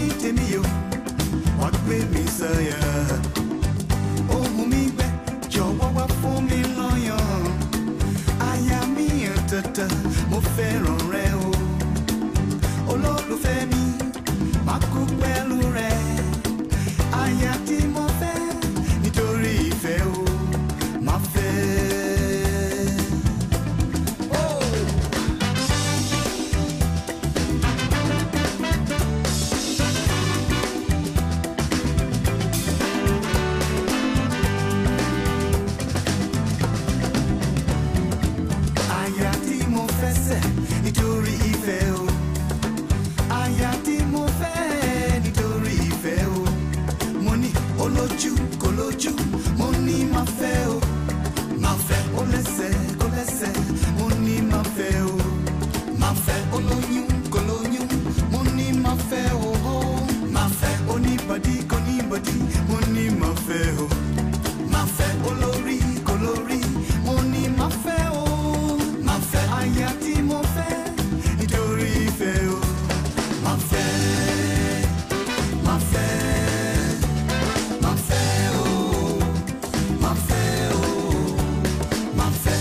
ní tèmi o wá gbé mi sáyà ohùn mi gbẹ jọ̀wọ́ wá fún mi lọ́yàn aya mi àtàtà mo fẹ́ràn rẹ o olólùfẹ́ mi má kú pẹ̀lú rẹ aya tí mo fẹ́ nítorí ìfẹ́ o má fẹ́. Nítorí ìfẹ́ o aya tí mo fẹ́ nítorí ìfẹ́ o mo ní olójú kò lójú mo ní máa fẹ́ o máa fẹ́ ó lẹ́sẹ̀ kò lẹ́sẹ̀ mo ní máa fẹ́ o máa fẹ́ olóyún kò lóyún mo ní máa fẹ́ o máa fẹ́ oníbàdí kò níbàdí mo ní máa fẹ́ o máa fẹ́ olórí kò lórí mo ní máa fẹ́ o máa fẹ́ aya tí mo fẹ́. Nítorí ìfẹ́ o, máa fẹ́, máa fẹ́, máa fẹ́ o, máa fẹ́ o, máa fẹ́.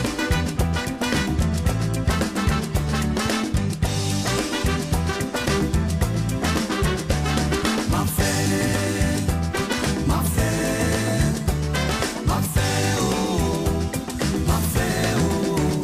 Máa fẹ́, máa fẹ́, máa fẹ́ o, máa fẹ́ o.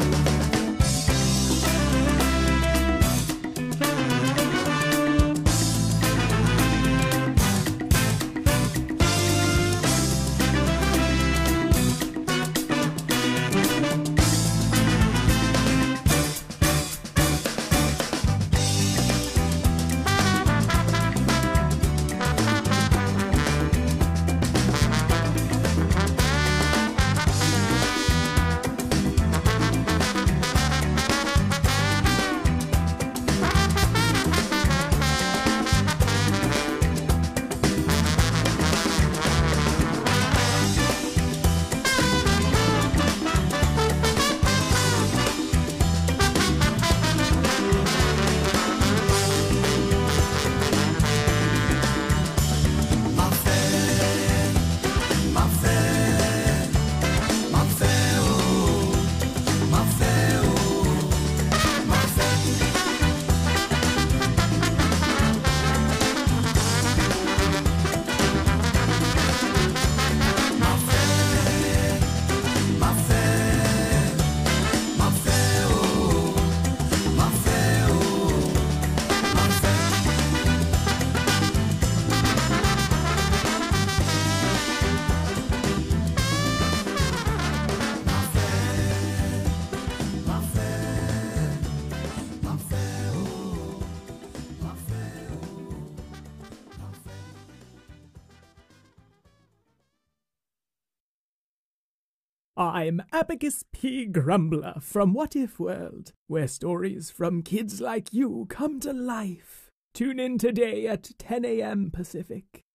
I'm Abacus P. Grumbler from What If World, where stories from kids like you come to life. Tune in today at 10 a.m. Pacific.